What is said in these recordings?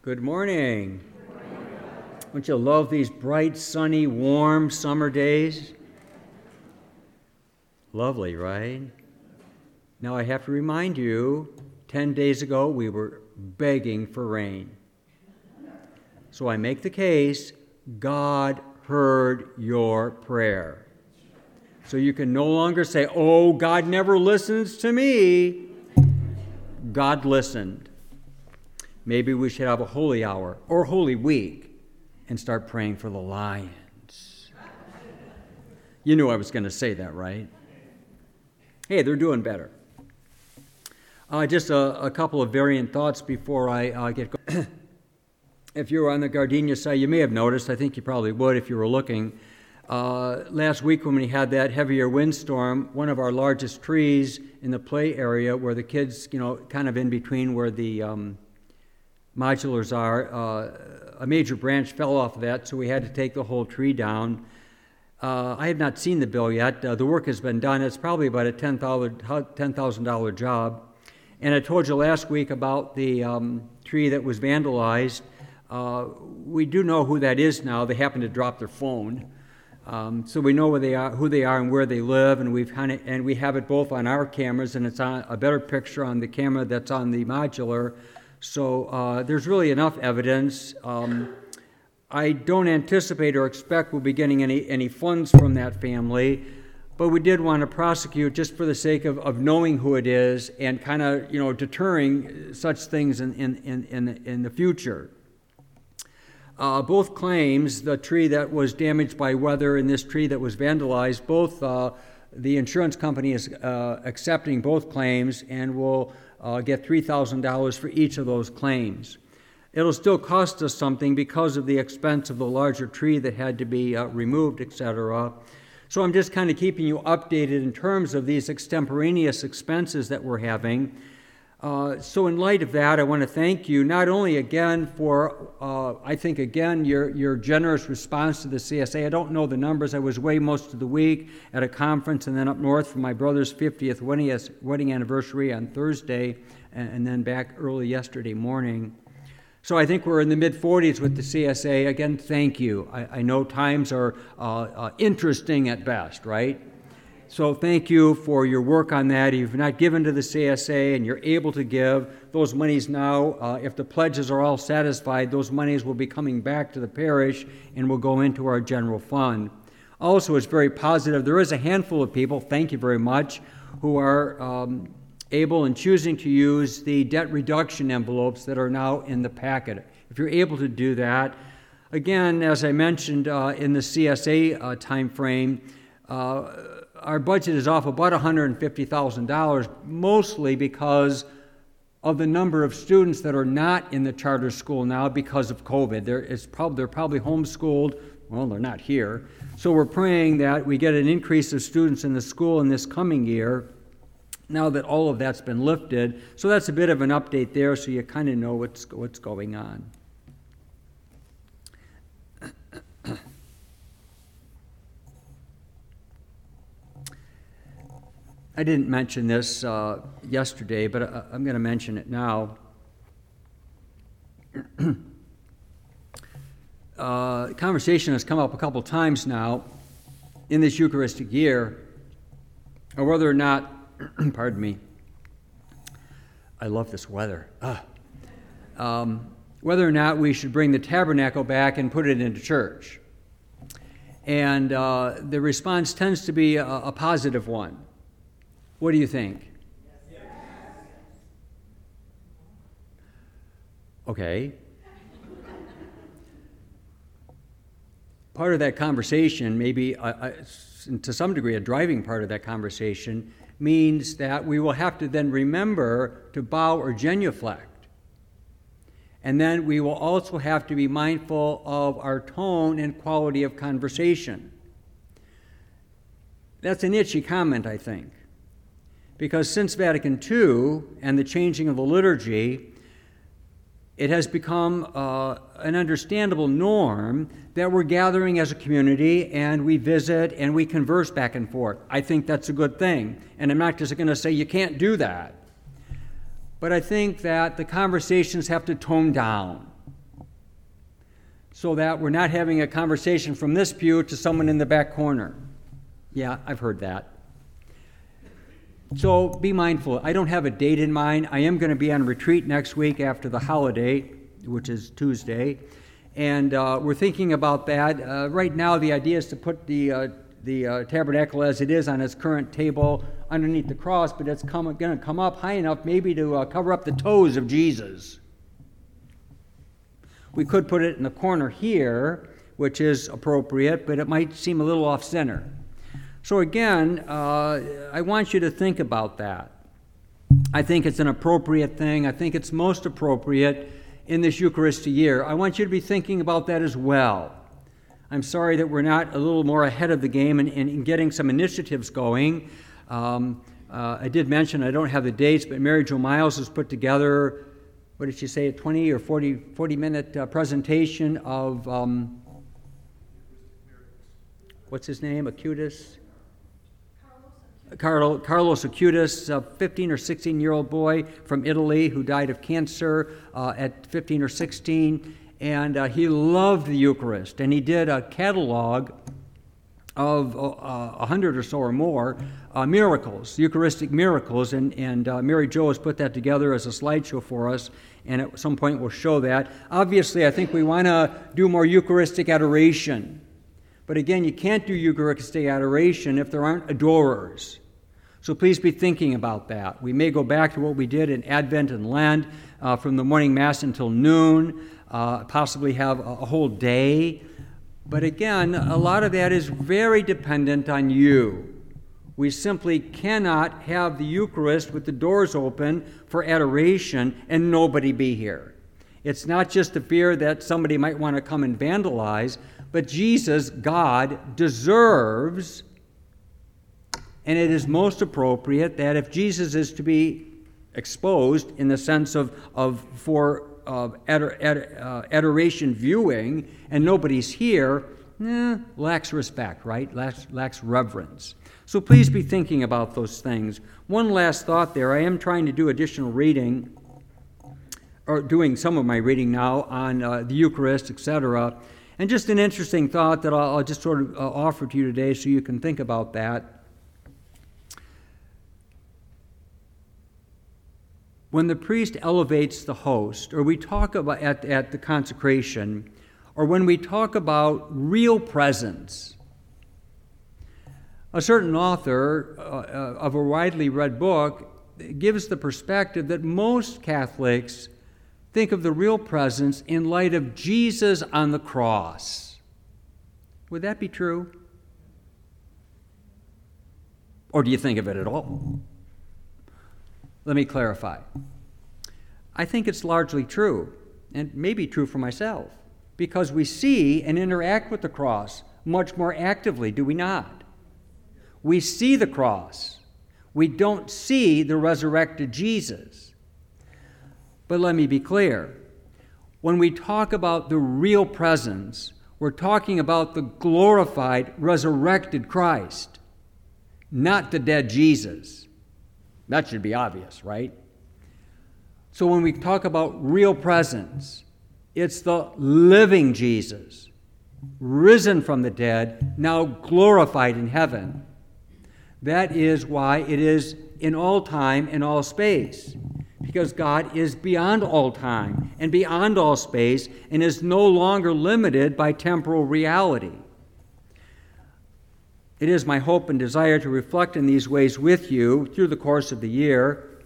Good morning. Don't you love these bright, sunny, warm summer days? Lovely, right? Now I have to remind you, 10 days ago we were begging for rain. So I make the case, God heard your prayer. So you can no longer say, oh, God never listens to me. God listened. Maybe we should have a holy hour or holy week and start praying for the lions. You knew I was going to say that, right? Hey, they're doing better. Just a couple of variant thoughts before I get going. If you were on the Gardenia side, you may have noticed, I think you probably would if you were looking, last week when we had that heavier windstorm, one of our largest trees in the play area where the kids, kind of in between where the modulars are, a major branch fell off of that, so we had to take the whole tree down. I have not seen the bill yet. The work has been done. It's probably about a $10,000 job. And I told you last week about the tree that was vandalized. We do know who that is now. They happened to drop their phone. So we know who they are and where they live, and we have it both on our cameras, and it's on a better picture on the camera that's on the modular. So there's really enough evidence. I don't anticipate or expect we'll be getting any funds from that family, but we did want to prosecute just for the sake of knowing who it is and kind of deterring such things in the future. Both claims, the tree that was damaged by weather and this tree that was vandalized, both the insurance company is accepting both claims and will get $3,000 for each of those claims. It'll still cost us something because of the expense of the larger tree that had to be removed, etc. So I'm just kind of keeping you updated in terms of these extemporaneous expenses that we're having. So in light of that, I want to thank you not only again for, your generous response to the CSA. I don't know the numbers. I was away most of the week at a conference and then up north for my brother's 50th wedding anniversary on Thursday and then back early yesterday morning. So I think we're in the mid-40s with the CSA. Again, thank you. I know times are interesting at best, right? So thank you for your work on that. If you've not given to the CSA and you're able to give, those monies now, if the pledges are all satisfied, those monies will be coming back to the parish and will go into our general fund. Also, it's very positive. There is a handful of people, thank you very much, who are able and choosing to use the debt reduction envelopes that are now in the packet. If you're able to do that, again, as I mentioned in the CSA time frame, our budget is off about $150,000, mostly because of the number of students that are not in the charter school now because of COVID. They're probably homeschooled. Well, they're not here. So we're praying that we get an increase of students in the school in this coming year, now that all of that's been lifted. So that's a bit of an update there, so you kind of know what's going on. I didn't mention this yesterday, but I'm going to mention it now. Conversation has come up a couple times now in this Eucharistic year, or whether or not, pardon me, I love this weather. Whether or not we should bring the tabernacle back and put it into church. And the response tends to be a positive one. What do you think? Yes. Okay. Part of that conversation, maybe to some degree a driving part of that conversation, means that we will have to then remember to bow or genuflect. And then we will also have to be mindful of our tone and quality of conversation. That's an itchy comment, I think. Because since Vatican II and the changing of the liturgy, it has become an understandable norm that we're gathering as a community and we visit and we converse back and forth. I think that's a good thing. And I'm not just going to say you can't do that. But I think that the conversations have to tone down. so that we're not having a conversation from this pew to someone in the back corner. Yeah, I've heard that. So be mindful. I don't have a date in mind. I am going to be on retreat next week after the holiday, which is Tuesday, and we're thinking about that. Right now, the idea is to put the tabernacle as it is on its current table underneath the cross, but it's going to come up high enough maybe to cover up the toes of Jesus. We could put it in the corner here, which is appropriate, but it might seem a little off-center. So again, I want you to think about that. I think it's an appropriate thing. I think it's most appropriate in this Eucharistic year. I want you to be thinking about that as well. I'm sorry that we're not a little more ahead of the game in getting some initiatives going. I did mention, I don't have the dates, but Mary Jo Miles has put together, what did she say, a 20 or 40-minute presentation of, what's his name, Acutis? Carlos Acutis, a 15 or 16-year-old boy from Italy who died of cancer at 15 or 16, and he loved the Eucharist, and he did a catalog of 100 or so or more miracles, Eucharistic miracles, and Mary Jo has put that together as a slideshow for us, and at some point we'll show that. Obviously, I think we want to do more Eucharistic adoration. But again, you can't do Eucharistic adoration if there aren't adorers. So please be thinking about that. We may go back to what we did in Advent and Lent, from the morning Mass until noon, possibly have a whole day. But again, a lot of that is very dependent on you. We simply cannot have the Eucharist with the doors open for adoration and nobody be here. It's not just the fear that somebody might want to come and vandalize, but Jesus, God, deserves, and it is most appropriate that if Jesus is to be exposed in the sense of adoration viewing, and nobody's here, lacks respect, right? Lacks reverence. So please be thinking about those things. One last thought there. I am trying to do additional reading, or doing some of my reading now on the Eucharist, etc. And just an interesting thought that I'll just sort of offer to you today so you can think about that. When the priest elevates the host, or we talk about at the consecration, or when we talk about real presence, a certain author of a widely read book gives the perspective that most Catholics think of the real presence in light of Jesus on the cross. Would that be true? Or do you think of it at all? Let me clarify. I think it's largely true, and maybe true for myself, because we see and interact with the cross much more actively, do we not? We see the cross. We don't see the resurrected Jesus. But let me be clear. When we talk about the real presence, we're talking about the glorified, resurrected Christ, not the dead Jesus. That should be obvious, right? So when we talk about real presence, it's the living Jesus, risen from the dead, now glorified in heaven. That is why it is in all time and all space. Because God is beyond all time and beyond all space and is no longer limited by temporal reality. It is my hope and desire to reflect in these ways with you through the course of the year,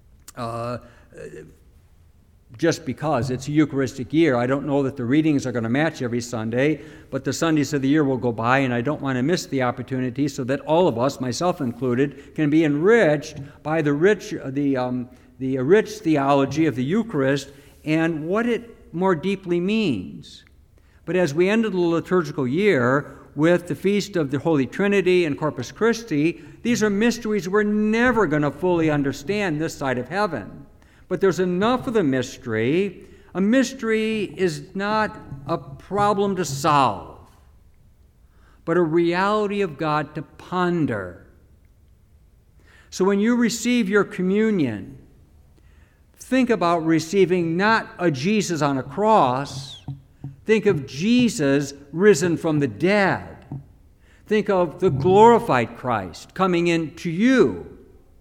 just because it's a Eucharistic year. I don't know that the readings are going to match every Sunday, but the Sundays of the year will go by, and I don't want to miss the opportunity so that all of us, myself included, can be enriched by the rich theology of the Eucharist and what it more deeply means. But as we end the liturgical year with the Feast of the Holy Trinity and Corpus Christi, these are mysteries we're never going to fully understand this side of heaven. But there's enough of the mystery. A mystery is not a problem to solve, but a reality of God to ponder. So when you receive your communion, think about receiving not a Jesus on a cross. Think of Jesus risen from the dead. Think of the glorified Christ coming into you.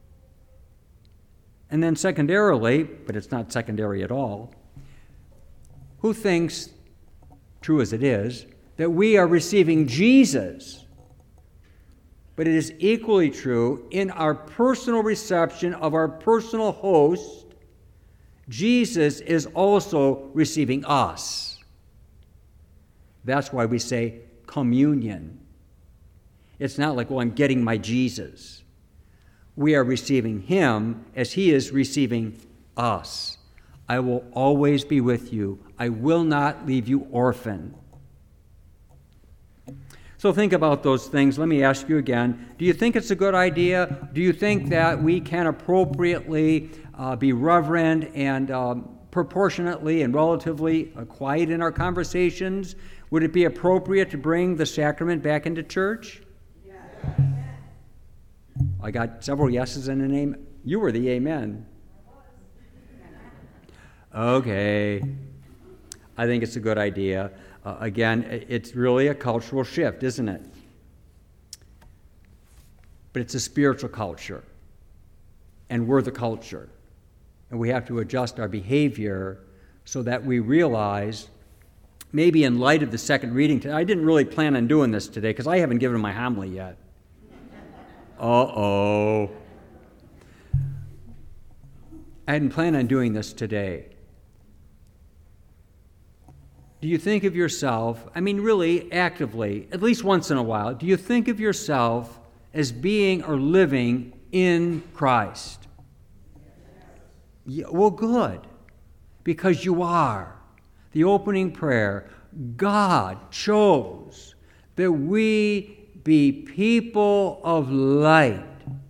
And then secondarily, but it's not secondary at all, who thinks, true as it is, that we are receiving Jesus? But it is equally true in our personal reception of our personal host, Jesus is also receiving us. That's why we say communion. It's not like, well, I'm getting my Jesus. We are receiving him as he is receiving us. I will always be with you. I will not leave you orphan. So think about those things. Let me ask you again. Do you think it's a good idea? Do you think that we can appropriately be reverent and proportionately and relatively quiet in our conversations? Would it be appropriate to bring the sacrament back into church? Yes. I got several yeses and an amen. You were the amen. Okay. I think it's a good idea. Again, it's really a cultural shift, isn't it? But it's a spiritual culture. And we're the culture. And we have to adjust our behavior so that we realize, maybe in light of the second reading today, I didn't really plan on doing this today because I haven't given my homily yet. Uh-oh. I hadn't planned on doing this today. Do you think of yourself, I mean really actively, at least once in a while, do you think of yourself as being or living in Christ? Yeah, well, good, because you are. The opening prayer, God chose that we be people of light.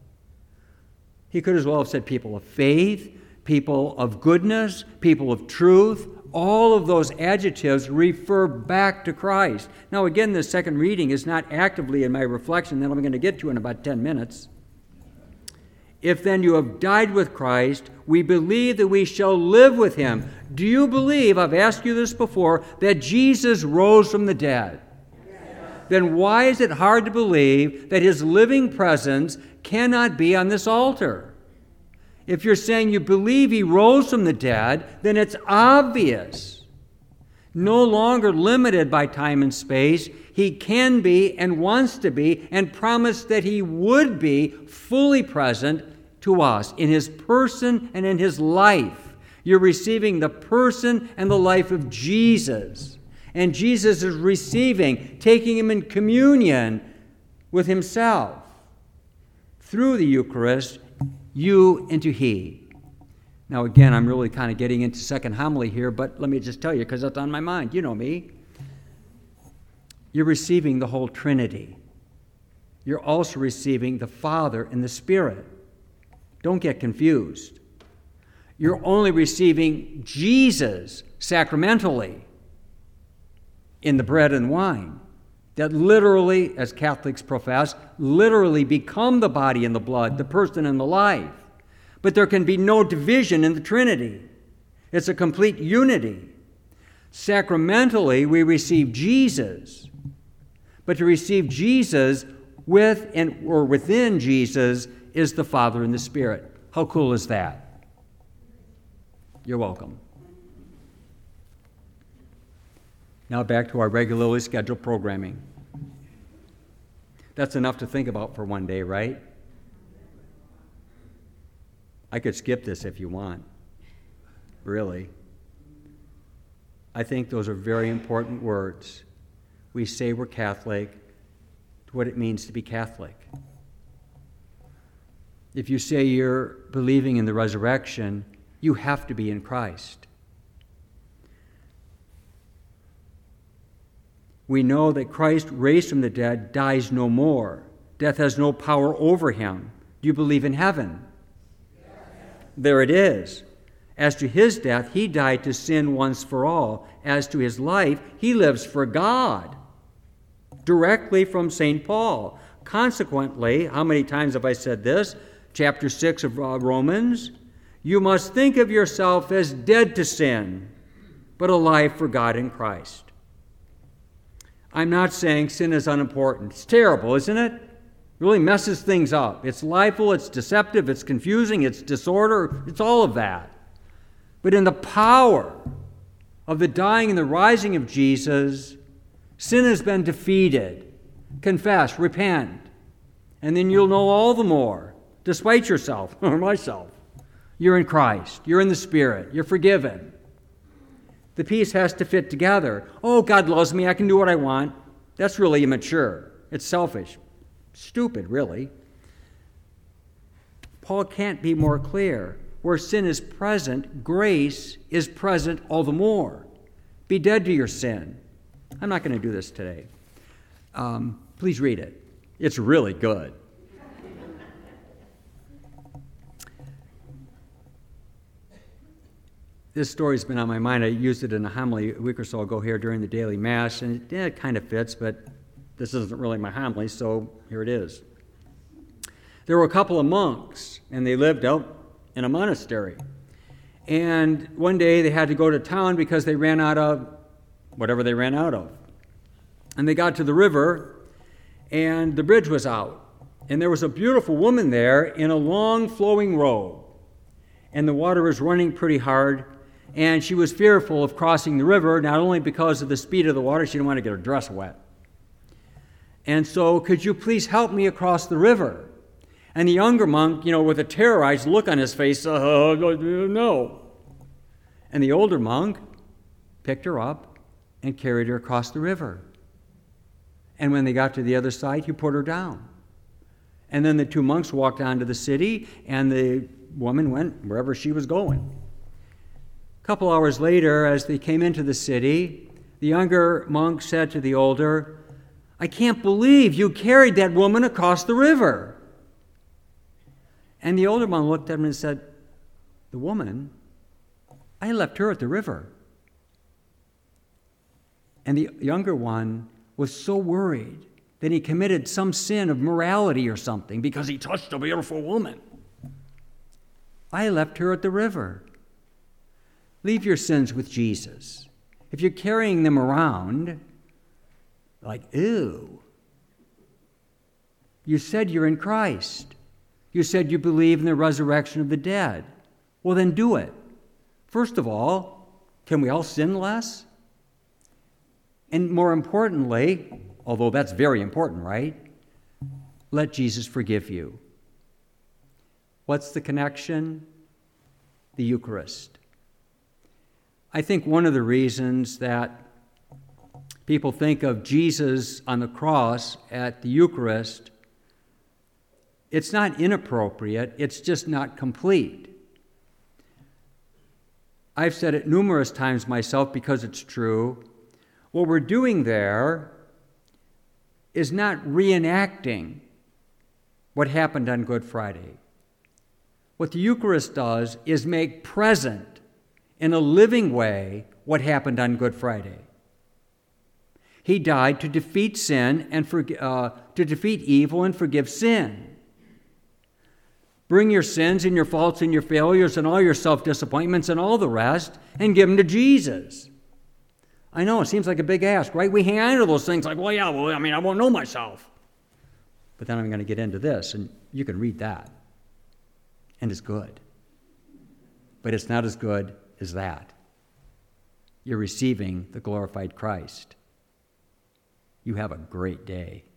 He could as well have said people of faith, people of goodness, people of truth. All of those adjectives refer back to Christ. Now, again, the second reading is not actively in my reflection that I'm going to get to in about 10 minutes. If then you have died with Christ, we believe that we shall live with him. Do you believe, I've asked you this before, that Jesus rose from the dead? Yes. Then why is it hard to believe that his living presence cannot be on this altar? If you're saying you believe he rose from the dead, then it's obvious. No longer limited by time and space, he can be and wants to be and promised that he would be fully present to us in his person and in his life. You're receiving the person and the life of Jesus. And Jesus is receiving, taking him in communion with himself. Through the Eucharist, you into he. Now again, I'm really kind of getting into second homily here, but let me just tell you, because that's on my mind. You know me. You're receiving the whole Trinity. You're also receiving the Father and the Spirit. Don't get confused. You're only receiving Jesus sacramentally in the bread and wine that literally, as Catholics profess, literally become the body and the blood, the person and the life. But there can be no division in the Trinity. It's a complete unity. Sacramentally, we receive Jesus. But to receive Jesus with and or within Jesus is the Father and the Spirit. How cool is that? You're welcome. Now back to our regularly scheduled programming. That's enough to think about for one day, right? I could skip this if you want. Really. I think those are very important words. We say we're Catholic, what it means to be Catholic. If you say you're believing in the resurrection, you have to be in Christ. We know that Christ, raised from the dead, dies no more. Death has no power over him. Do you believe in heaven? Yes. There it is. As to his death, he died to sin once for all. As to his life, he lives for God. Directly from St. Paul. Consequently, how many times have I said this? Chapter 6 of Romans. You must think of yourself as dead to sin, but alive for God in Christ. I'm not saying sin is unimportant. It's terrible, isn't it? It really messes things up. It's liable, it's deceptive, it's confusing, it's disorder, it's all of that. But in the power of the dying and the rising of Jesus, sin has been defeated. Confess, repent, and then you'll know all the more, despite yourself or myself. You're in Christ. You're in the Spirit. You're forgiven. The piece has to fit together. Oh, God loves me. I can do what I want. That's really immature. It's selfish. Stupid, really. Paul can't be more clear. Where sin is present, grace is present all the more. Be dead to your sin. I'm not going to do this today. Please read it. It's really good. This story's been on my mind. I used it in a homily a week or so ago here during the daily Mass, and it kind of fits, but this isn't really my homily, so here it is. There were a couple of monks, and they lived out in a monastery. And one day they had to go to town because they ran out of whatever they ran out of. And they got to the river, and the bridge was out. And there was a beautiful woman there in a long flowing robe. And the water was running pretty hard. And she was fearful of crossing the river, not only because of the speed of the water, she didn't want to get her dress wet. And so, could you please help me across the river? And the younger monk, with a terrorized look on his face, no. And the older monk picked her up and carried her across the river. And when they got to the other side, he put her down. And then the two monks walked on to the city, and the woman went wherever she was going. A couple hours later, as they came into the city, the younger monk said to the older, "I can't believe you carried that woman across the river." And the older monk looked at him and said, "The woman, I left her at the river." And the younger one was so worried that he committed some sin of morality or something because he touched a beautiful woman. "I left her at the river." Leave your sins with Jesus. If you're carrying them around, like, ew. You said you're in Christ. You said you believe in the resurrection of the dead. Well, then do it. First of all, can we all sin less? And more importantly, although that's very important, right? Let Jesus forgive you. What's the connection? The Eucharist. I think one of the reasons that people think of Jesus on the cross at the Eucharist, it's not inappropriate, it's just not complete. I've said it numerous times myself because it's true. What we're doing there is not reenacting what happened on Good Friday. What the Eucharist does is make present in a living way what happened on Good Friday. He died to defeat sin and to defeat evil and forgive sin. Bring your sins and your faults and your failures and all your self-disappointments and all the rest and give them to Jesus. I know, it seems like a big ask, right? We hang on to those things like, I won't know myself. But then I'm going to get into this, and you can read that. And it's good. But it's not as good as that. You're receiving the glorified Christ. You have a great day.